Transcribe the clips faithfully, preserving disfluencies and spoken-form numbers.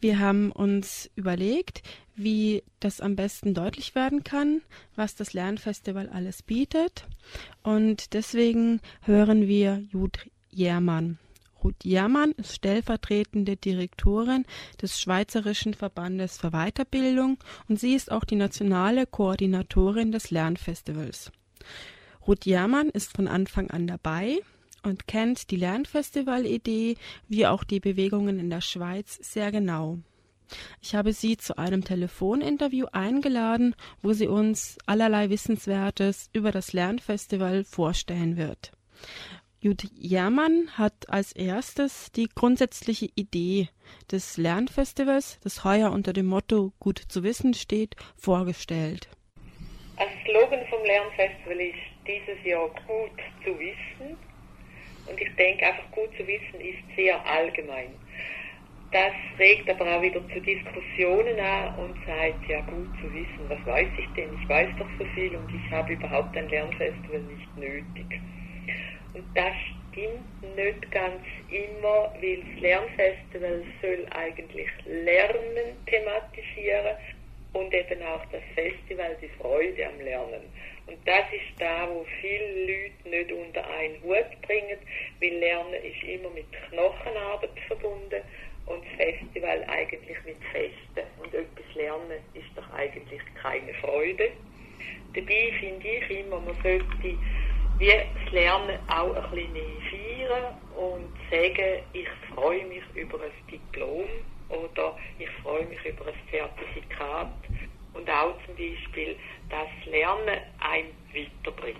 Wir haben uns überlegt, wie das am besten deutlich werden kann, was das Lernfestival alles bietet. Und deswegen hören wir Ruth Jermann. Ruth Jermann ist stellvertretende Direktorin des Schweizerischen Verbandes für Weiterbildung und sie ist auch die nationale Koordinatorin des Lernfestivals. Ruth Jermann ist von Anfang an dabei und kennt die Lernfestival-Idee wie auch die Bewegungen in der Schweiz sehr genau. Ich habe sie zu einem Telefoninterview eingeladen, wo sie uns allerlei Wissenswertes über das Lernfestival vorstellen wird. Ruth Jermann hat als erstes die grundsätzliche Idee des Lernfestivals, das heuer unter dem Motto Gut zu wissen steht, vorgestellt. Als Slogan vom Lernfestival ist dieses Jahr gut zu wissen. Und ich denke, einfach gut zu wissen ist sehr allgemein. Das regt aber auch wieder zu Diskussionen an und sagt, ja gut zu wissen, was weiß ich denn? Ich weiß doch so viel und ich habe überhaupt ein Lernfestival nicht nötig. Und das stimmt nicht ganz immer, weil das Lernfestival soll eigentlich Lernen thematisieren und eben auch das Festival die Freude am Lernen. Und das ist da, wo viele Leute nicht unter einen Hut bringen, weil Lernen ist immer mit Knochenarbeit verbunden und das Festival eigentlich mit Festen. Und etwas Lernen ist doch eigentlich keine Freude. Dabei finde ich immer, man sollte wie das Lernen auch ein bisschen mehr feiern und sagen, ich freue mich über ein Diplom oder ich freue mich über ein Zertifikat und auch zum Beispiel, dass Lernen einen weiterbringt.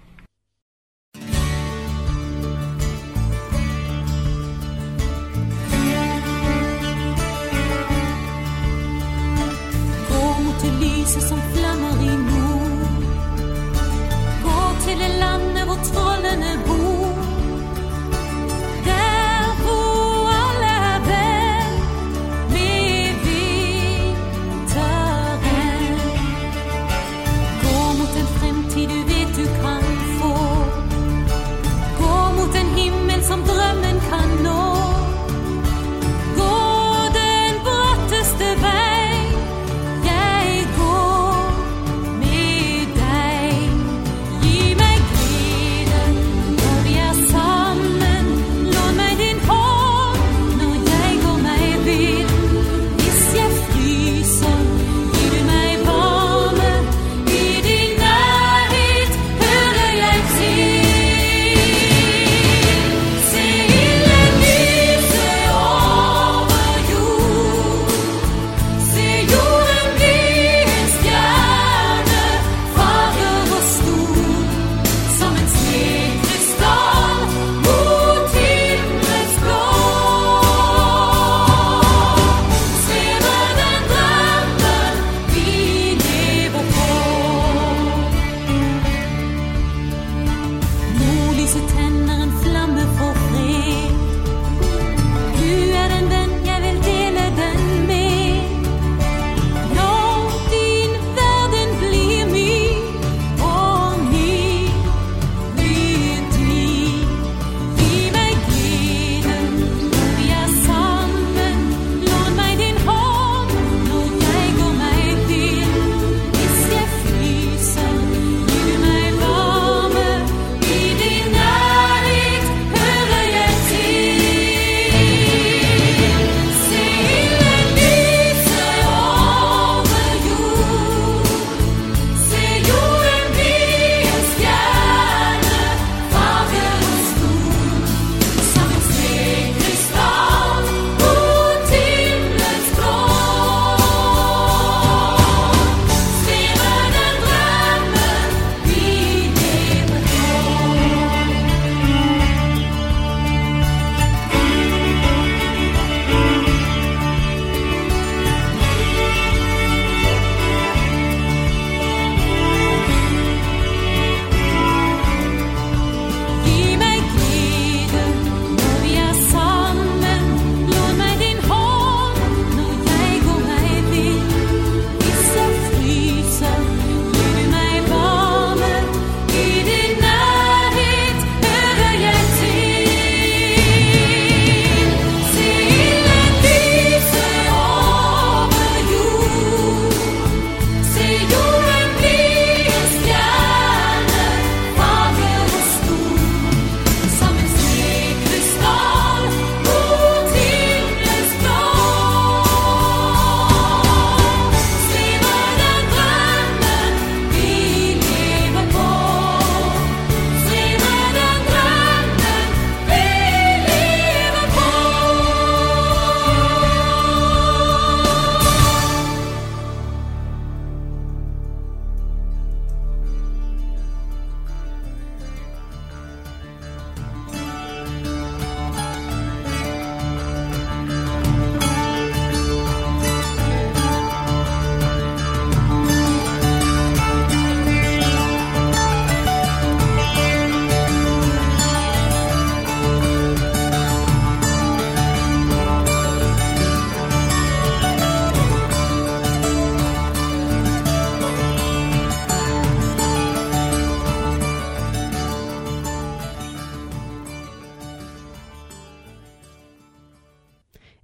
Gå mot det lyset som flammar i nord. Gå till det landet hvor trollene bor. Der hvor alle er vel med vinteren. Gå mot en fremtid du vet du kan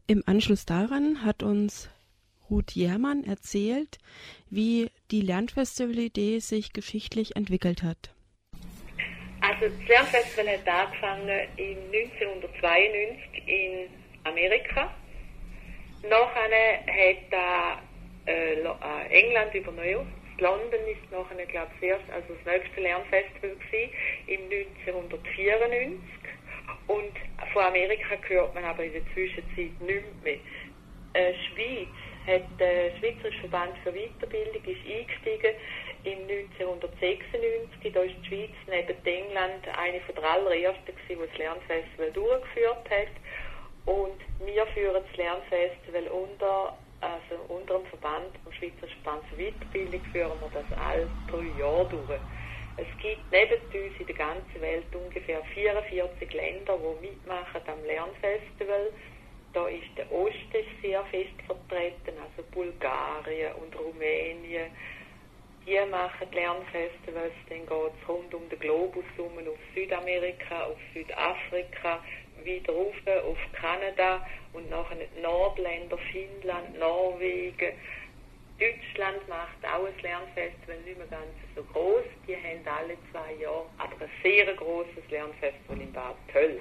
Im Anschluss daran hat uns Ruth Jermann erzählt, wie die Lernfestival-Idee sich geschichtlich entwickelt hat. Also das Lernfestival hat angefangen im neunzehnhundertzweiundneunzig in Amerika. Nachher hat da äh, England übernommen. London ist nachher, glaube ich, erst, also das nächste Lernfestival gewesen, im neunzehnhundertvierundneunzig. Und von Amerika hört man aber in der Zwischenzeit nichts mehr. Äh, Schweiz hat der Schweizerische Verband für Weiterbildung ist eingestiegen im neunzehnhundertsechsundneunzig. Da ist die Schweiz neben England eine von der allerersten gewesen, die das Lernfestival durchgeführt hat. Und wir führen das Lernfestival unter, also unter dem Verband, dem Schweizerischen Verband für Weiterbildung, führen wir das alle drei Jahre durch. Es gibt neben uns in der ganzen Welt ungefähr vierundvierzig Länder, die mitmachen am Lernfestival. Da ist der Osten sehr fest vertreten, also Bulgarien und Rumänien. Die machen Lernfestivals, dann geht es rund um den Globus herum, auf Südamerika, auf Südafrika, wieder rauf auf Kanada und nachher die Nordländer, Finnland, Norwegen. Deutschland macht auch ein Lernfestival, nicht mehr ganz so groß. Die haben alle zwei Jahre, aber ein sehr großes Lernfestival in Bad Tölz.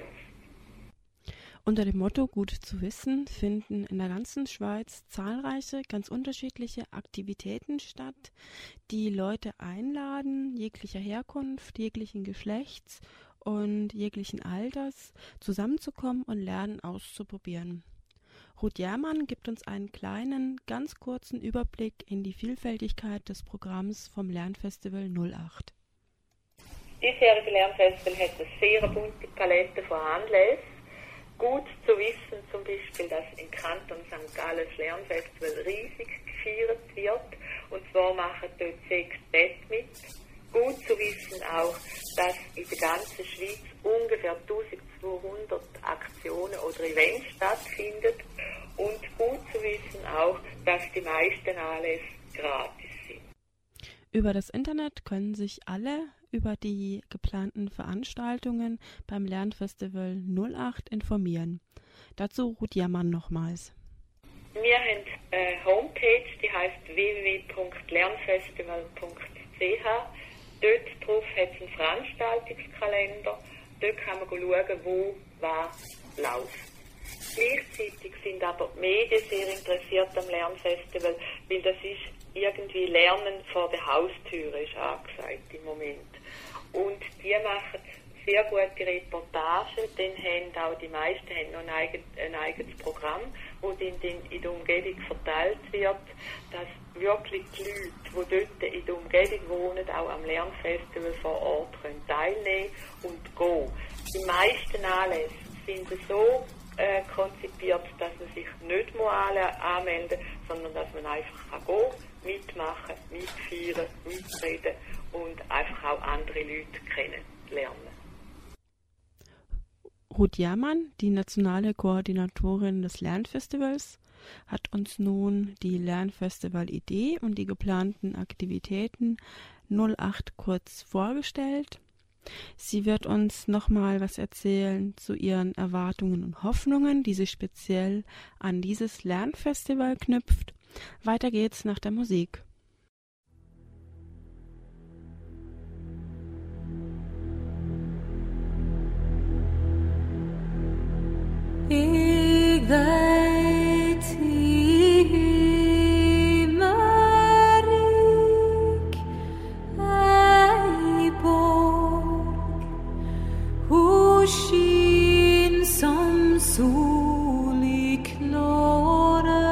Unter dem Motto Gut zu wissen finden in der ganzen Schweiz zahlreiche, ganz unterschiedliche Aktivitäten statt, die Leute einladen, jeglicher Herkunft, jeglichen Geschlechts und jeglichen Alters zusammenzukommen und Lernen auszuprobieren. Ruth Jermann gibt uns einen kleinen, ganz kurzen Überblick in die Vielfältigkeit des Programms vom Lernfestival null acht. Das diesjährige Lernfestival hat eine sehr bunte Palette von Anlässen. Gut zu wissen zum Beispiel, dass im Kanton Sankt Gallen das Lernfestival riesig gefeiert wird. Und zwar machen dort sechs Städte mit. Gut zu wissen auch, dass in der ganzen Schweiz ungefähr eintausendzweihundert Aktionen oder Events stattfinden. Und gut zu wissen auch, dass die meisten Anlässe gratis sind. Über das Internet können sich alle über die geplanten Veranstaltungen beim Lernfestival null acht informieren. Dazu Ruth Jermann nochmals. Wir haben eine Homepage, die heißt w w w punkt lernfestival punkt c h. Dort drauf hat es einen Veranstaltungskalender. Dort kann man schauen, wo was läuft. Gleichzeitig sind aber die Medien sehr interessiert am Lernfestival, weil das ist irgendwie Lernen vor der Haustüre ist angesagt im Moment. Und die machen sehr gute Reportagen, dann haben auch die meisten haben noch ein, eigen, ein eigenes Programm, das in, in der Umgebung verteilt wird, dass wirklich die Leute, die dort in der Umgebung wohnen, auch am Lernfestival vor Ort können teilnehmen und gehen. Die meisten Anlässe sind so äh, konzipiert, dass man sich nicht mal anmelden muss, sondern dass man einfach kann gehen, mitmachen, mitfeiern, mitreden und einfach auch andere Leute kennenlernen. Ruth Jermann, die nationale Koordinatorin des Lernfestivals, hat uns nun die Lernfestival-Idee und die geplanten Aktivitäten null acht kurz vorgestellt. Sie wird uns nochmal was erzählen zu ihren Erwartungen und Hoffnungen, die sich speziell an dieses Lernfestival knüpft. Weiter geht's nach der Musik. Ik weet himmerik ei borg, hoe skin som sol i klare.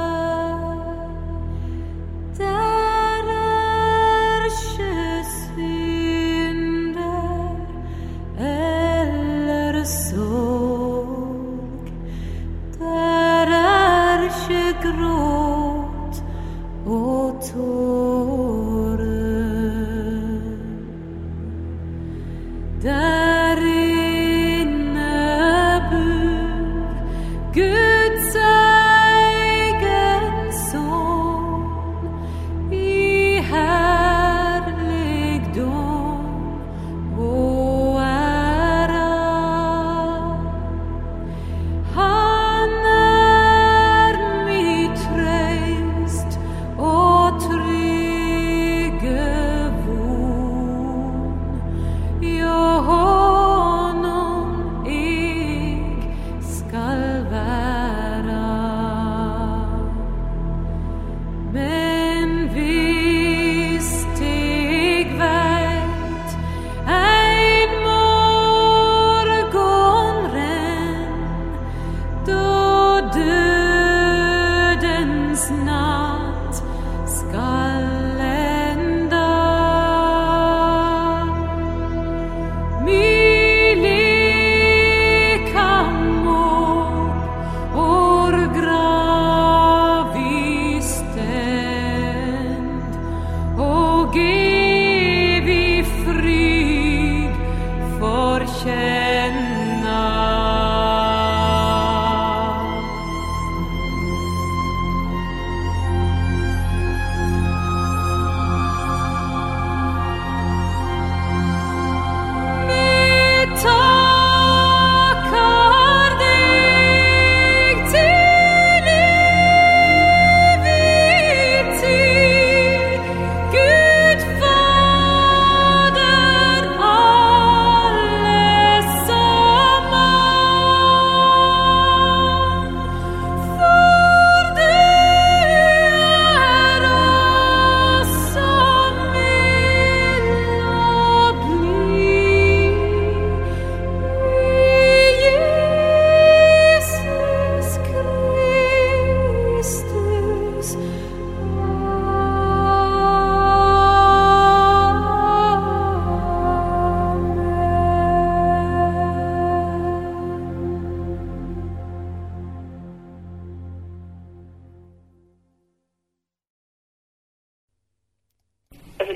Der er ikke synder eller sorg.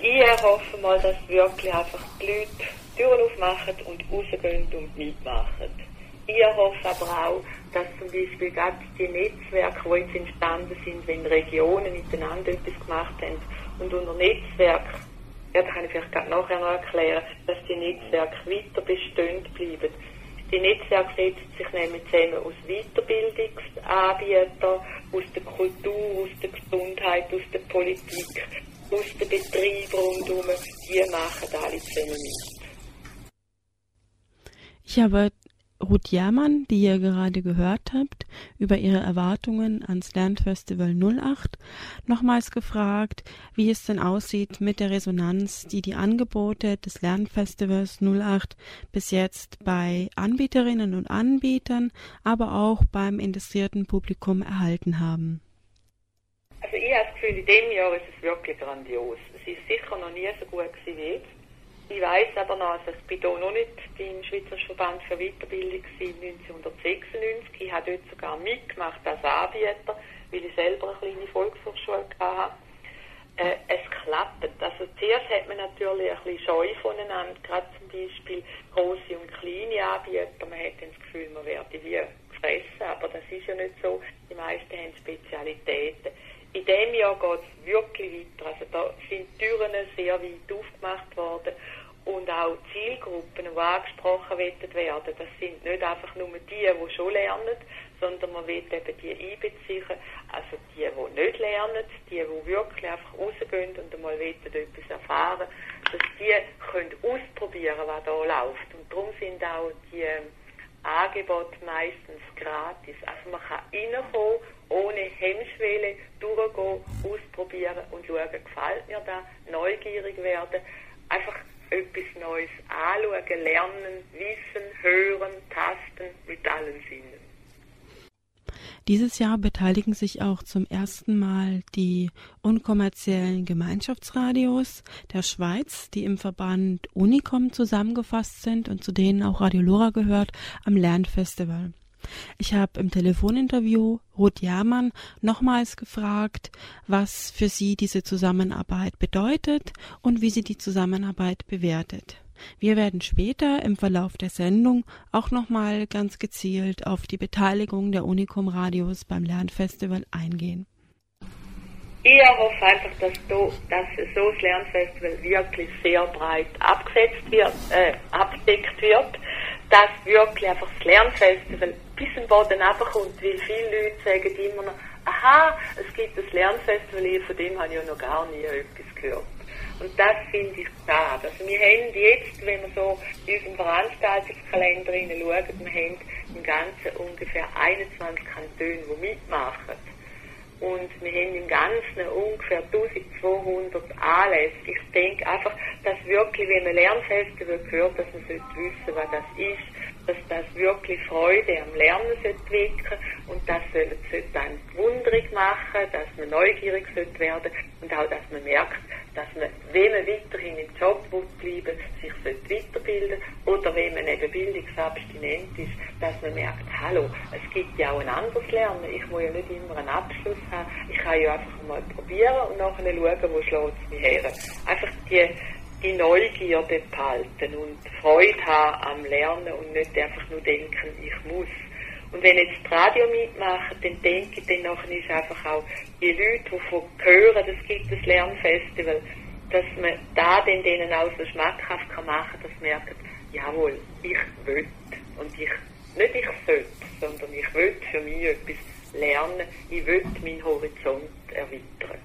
ich erhoffe mal, dass wirklich einfach die Leute die Türen aufmachen und rausgehen und mitmachen. Ich hoffe aber auch, dass zum Beispiel gerade die Netzwerke, die jetzt entstanden sind, wenn Regionen miteinander etwas gemacht haben und unter Netzwerk, ja, das kann ich vielleicht gerade nachher noch erklären, dass die Netzwerke weiter bestehend bleiben. Die Netzwerke setzen sich nämlich zusammen aus Weiterbildungsanbietern, aus der Kultur, aus der Gesundheit, aus der Politik, aus den Betrieben rundherum, die machen alle zusammen mit. Ich habe Ruth Jermann, die ihr gerade gehört habt, über ihre Erwartungen ans Lernfestival null acht, nochmals gefragt, wie es denn aussieht mit der Resonanz, die die Angebote des Lernfestivals null acht bis jetzt bei Anbieterinnen und Anbietern, aber auch beim interessierten Publikum erhalten haben. Also ich habe das Gefühl, in diesem Jahr ist es wirklich grandios. Es ist sicher noch nie so gut gewesen wie jetzt. Ich weiss aber noch, also ich bin hier noch nicht beim Schweizerischen Verband für Weiterbildung neunzehnhundertsechsundneunzig. Ich habe dort sogar mitgemacht als Anbieter, weil ich selber eine kleine Volkshochschule hatte. Äh, es klappt. Also zuerst hat man natürlich ein bisschen Scheu voneinander, gerade zum Beispiel grosse und kleine Anbieter. Man hat dann das Gefühl, man werde wie gefressen, aber das ist ja nicht so. Die meisten haben Spezialitäten. In diesem Jahr geht es wirklich weiter. Also da sind die Türen sehr weit aufgemacht worden und auch Zielgruppen, die angesprochen werden, das sind nicht einfach nur die, die schon lernen, sondern man will eben die einbeziehen, also die, die nicht lernen, die, die wirklich einfach rausgehen und einmal etwas erfahren, dass die können ausprobieren, was da läuft. Und darum sind auch die Angebote meistens gratis. Also man kann reinkommen, ohne Hemmschwelle durchgehen, ausprobieren und schauen, gefällt mir das, neugierig werden, einfach etwas Neues anschauen, lernen, wissen, hören, tasten mit allen Sinnen. Dieses Jahr beteiligen sich auch zum ersten Mal die unkommerziellen Gemeinschaftsradios der Schweiz, die im Verband Unicom zusammengefasst sind und zu denen auch Radio Lora gehört, am Lernfestival. Ich habe im Telefoninterview Ruth Jermann nochmals gefragt, was für sie diese Zusammenarbeit bedeutet und wie sie die Zusammenarbeit bewertet. Wir werden später im Verlauf der Sendung auch nochmal ganz gezielt auf die Beteiligung der Unicom-Radios beim Lernfestival eingehen. Ich hoffe einfach, dass, do, dass so das Lernfestival wirklich sehr breit abgesetzt wird, äh, abgedeckt wird, dass wirklich einfach das Lernfestival bis zum Boden runterkommt, weil viele Leute sagen immer noch, aha, es gibt das Lernfestival, von dem habe ich ja noch gar nie etwas gehört. Und das finde ich schade. Also wir haben jetzt, wenn wir so in unserem Veranstaltungskalender hineinschauen, wir haben im Ganzen ungefähr einundzwanzig Kantone, die mitmachen. Und wir haben im Ganzen ungefähr eintausendzweihundert Anlässe. Ich denke einfach, dass wirklich, wenn man Lernfestival hört, dass man sollte wissen, was das ist, dass das wirklich Freude am Lernen sollte wecken und das sollte einen wunderig machen, dass man neugierig sollte werden und auch, dass man merkt, dass man, wenn man weiterhin im Job bleiben sich sollte weiterbilden oder wenn man eben bildungsabstinent ist, dass man merkt, hallo, es gibt ja auch ein anderes Lernen, ich muss ja nicht immer einen Abschluss haben, ich kann ja einfach mal probieren und nachher schauen, wo schlägt es mich her. Einfach die die Neugierde behalten und Freude haben am Lernen und nicht einfach nur denken, ich muss. Und wenn jetzt die Radio mitmachen, dann denke ich, dann nachher ist einfach auch die Leute, die von hören, es gibt das Lernfestival, dass man da dann denen auch so schmackhaft kann machen, dass sie merken, jawohl, ich will. Und ich, nicht ich sollte, sondern ich will für mich etwas lernen, ich will meinen Horizont erweitern.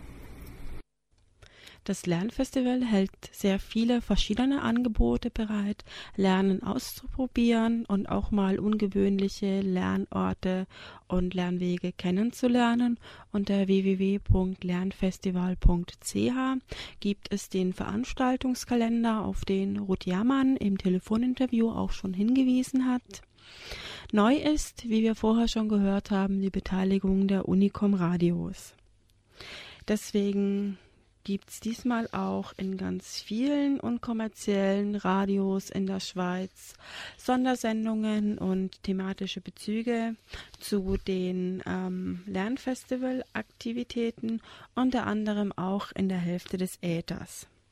Das Lernfestival hält sehr viele verschiedene Angebote bereit, Lernen auszuprobieren und auch mal ungewöhnliche Lernorte und Lernwege kennenzulernen. Unter w w w punkt lernfestival punkt c h gibt es den Veranstaltungskalender, auf den Ruth Jermann im Telefoninterview auch schon hingewiesen hat. Neu ist, wie wir vorher schon gehört haben, die Beteiligung der Unicom-Radios. Deswegen gibt es diesmal auch in ganz vielen unkommerziellen Radios in der Schweiz Sondersendungen und thematische Bezüge zu den ähm, Lernfestival-Aktivitäten, unter anderem auch in der Hälfte des Äthers.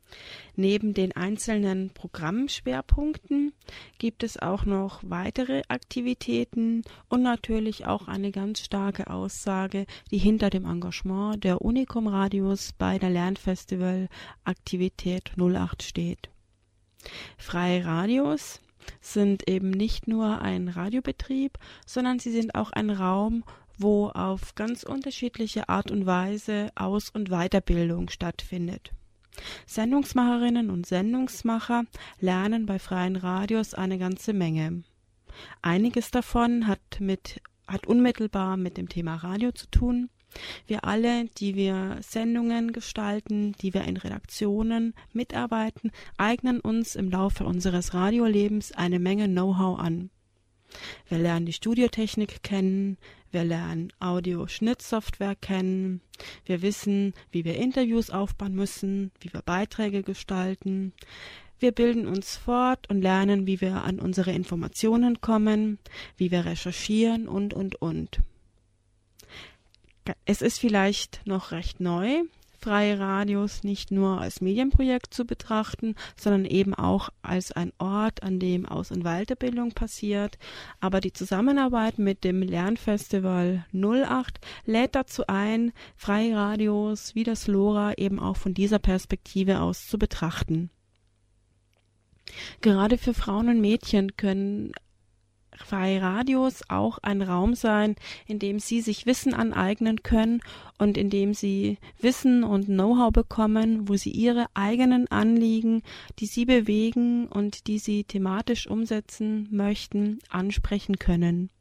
Neben den einzelnen Programmschwerpunkten gibt es auch noch weitere Aktivitäten und natürlich auch eine ganz starke Aussage, die hinter dem Engagement der Unicum Radios bei der Lernfestival-Aktivität null acht steht. Freie Radios sind eben nicht nur ein Radiobetrieb, sondern sie sind auch ein Raum, wo auf ganz unterschiedliche Art und Weise Aus- und Weiterbildung stattfindet. Sendungsmacherinnen und Sendungsmacher lernen bei freien Radios eine ganze Menge. Einiges davon hat, mit, hat unmittelbar mit dem Thema Radio zu tun. Wir alle, die wir Sendungen gestalten, die wir in Redaktionen mitarbeiten, eignen uns im Laufe unseres Radiolebens eine Menge Know-how an. Wir lernen die Studiotechnik kennen, wir lernen Audioschnittsoftware kennen, wir wissen, wie wir Interviews aufbauen müssen, wie wir Beiträge gestalten. Wir bilden uns fort und lernen, wie wir an unsere Informationen kommen, wie wir recherchieren und, und, und. Es ist vielleicht noch recht neu, freie Radios nicht nur als Medienprojekt zu betrachten, sondern eben auch als ein Ort, an dem Aus- und Weiterbildung passiert. Aber die Zusammenarbeit mit dem Lernfestival null acht lädt dazu ein, freie Radios wie das LoRa eben auch von dieser Perspektive aus zu betrachten. Gerade für Frauen und Mädchen können freie Radios auch ein Raum sein, in dem sie sich Wissen aneignen können und in dem sie Wissen und Know-how bekommen, wo sie ihre eigenen Anliegen, die sie bewegen und die sie thematisch umsetzen möchten, ansprechen können.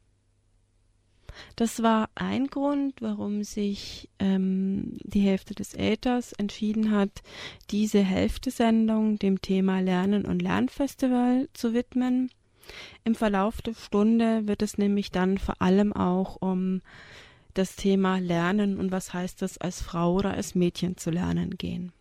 Das war ein Grund, warum sich ähm, die Hälfte des Äthers entschieden hat, diese Hälfte-Sendung dem Thema Lernen und Lernfestival zu widmen. Im Verlauf der Stunde wird es nämlich dann vor allem auch um das Thema Lernen und was heißt es als Frau oder als Mädchen zu lernen gehen.